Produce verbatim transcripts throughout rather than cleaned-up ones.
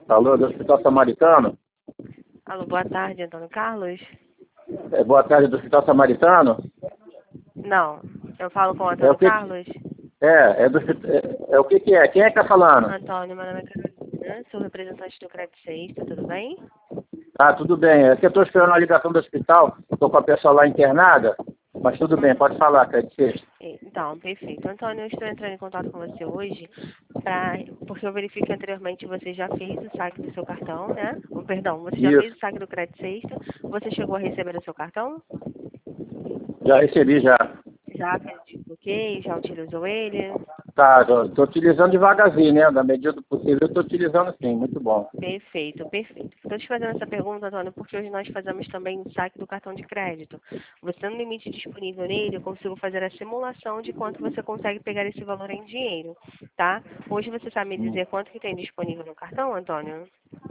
Alô, do Hospital Samaritano? Alô, boa tarde, Antônio Carlos? É, boa tarde, do Hospital Samaritano? Não, eu falo com o É Antônio o que? Carlos? É, é do é, é o que que é? Quem é que tá falando? Antônio, meu nome é Carolina, sou representante do Crédito Sexta, tudo bem? Ah, tudo bem. É que eu tô esperando a ligação do hospital, tô com a pessoa lá internada, mas tudo bem, pode falar, quer dizer. Então, perfeito. Antônio, eu estou entrando em contato com você hoje, pra, porque eu verifico que anteriormente você já fez o saque do seu cartão, né? Oh, perdão, você já fez Isso, o saque do Crédito Sexta, você chegou a receber o seu cartão? já recebi já. Já fez o desbloqueio, já utilizou ele? Tá, tô, tô utilizando devagarzinho, né? Na medida do possível eu tô utilizando sim, muito bom. Perfeito, perfeito. Estou te fazendo essa pergunta, Antônio, porque hoje nós fazemos também o saque do cartão de crédito. Você tendo limite disponível nele, eu consigo fazer a simulação de quanto você consegue pegar esse valor em dinheiro, tá? Hoje você sabe me dizer quanto que tem disponível no cartão, Antônio?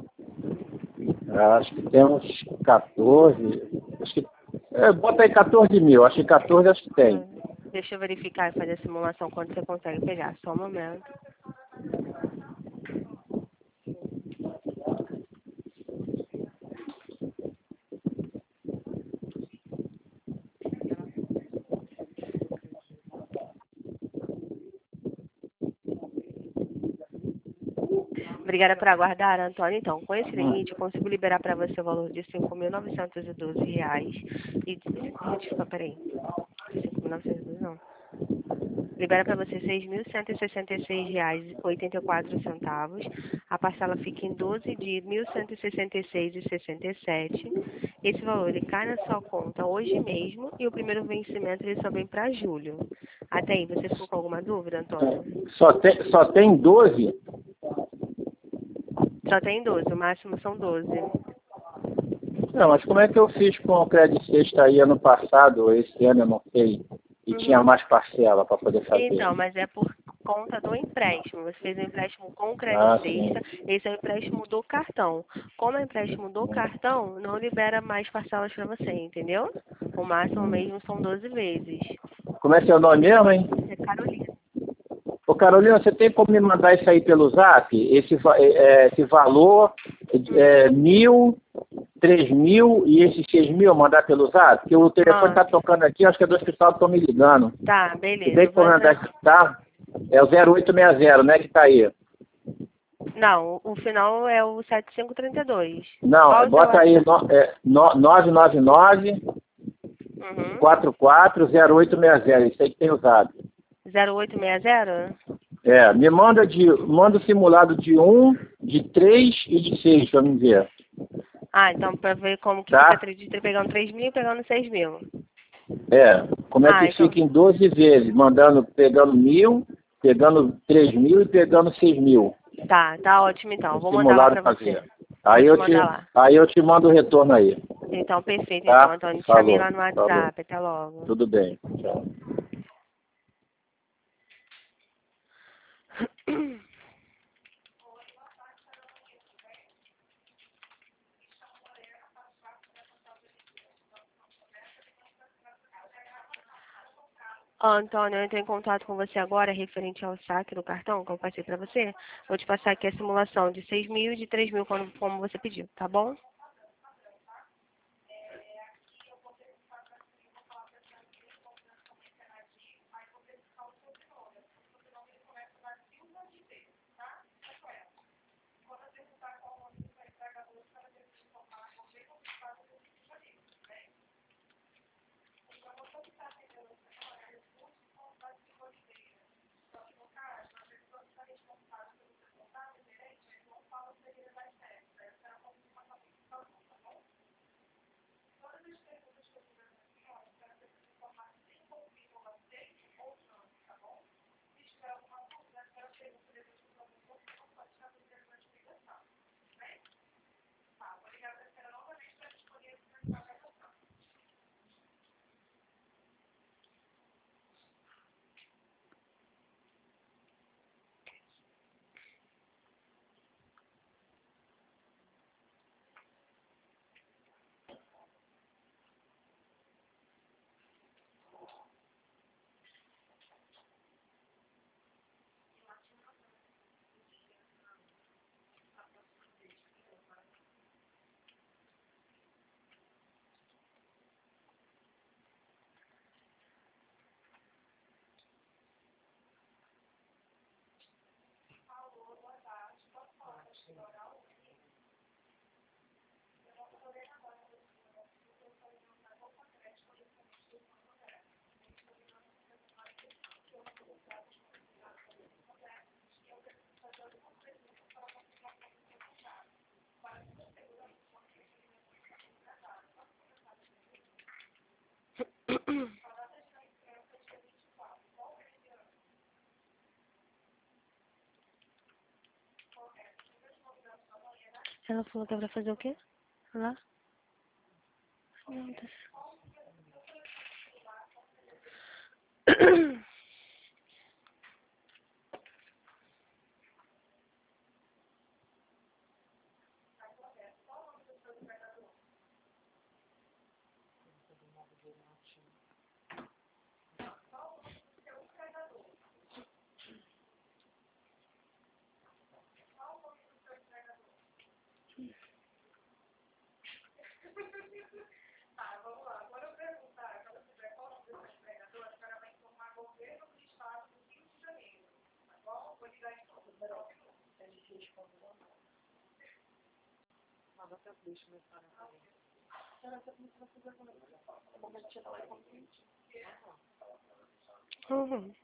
Acho que tem uns quatorze, acho que, é, bota aí quatorze mil, acho que quatorze acho que tem. Deixa eu verificar e fazer a simulação quanto você consegue pegar. Só um momento. Obrigada por aguardar, Antônio. Então, com esse limite, eu consigo liberar para você o valor de cinco mil novecentos e doze reais. E, desculpa, peraí. cinco mil novecentos e doze não. Libera para você seis mil cento e sessenta e seis reais e oitenta e quatro centavos. A parcela fica em doze de mil cento e sessenta e seis reais e sessenta e sete centavos. Esse valor ele cai na sua conta hoje mesmo e o primeiro vencimento ele só vem para julho. Até aí, você ficou com alguma dúvida, Antônio? Só tem, só tem doze? Só tem doze, o máximo são doze. Não, mas como é que eu fiz com o Crédito Sexta aí ano passado, ou esse ano eu não sei, e tinha Uhum. mais parcela para poder fazer? Então, mas é por conta do empréstimo. Você fez um empréstimo com o Crédito Ah, Sexta, sim. esse é o empréstimo do cartão. Como é o empréstimo do cartão, não libera mais parcelas para você, entendeu? O máximo mesmo são doze vezes. Como é seu nome mesmo, hein? É Carolina. Ô Carolina, você tem como me mandar isso aí pelo zap? Esse, va- é, é, esse valor, é, mil, três mil e esses seis mil, mandar pelo zap? Porque o telefone Ah, está tocando aqui, acho que é do hospital que estão me ligando. tá, Você beleza. tem Eu como vou mandar entrar. isso, tá? É o zero oito seis zero, né, que tá aí. Não, o final é o sete cinco três dois. Não, Qual o seu bota aí WhatsApp? no, é, no, nove nove nove, Uhum. quatro quatro zero oito seis zero, isso aí que tem o zap. zero oito seis zero? É, me manda de, manda o simulado de um, de três e de seis, pra mim ver, Ah, então para ver como que fica tá? acredita pegando três mil e pegando seis mil. É, como é Ah, que então. fica em doze vezes, mandando, pegando mil, pegando três mil e pegando seis mil, Tá, tá ótimo então. o Vou mandar lá simulado pra você. fazer. Vou Aí te eu te, mandar lá. aí eu te mando o retorno aí, Então, perfeito. Então, tá? Antônio, te chamei Falou, lá no falou. WhatsApp. Até logo. Tudo bem, tchau. Antônio, eu entrei em contato com você agora referente ao saque do cartão que eu passei pra você. Vou te passar aqui a simulação de seis mil e de três mil, como, como você pediu, tá bom? Ela falou que é pra fazer o quê? Lá? Meu Deus. Uhum.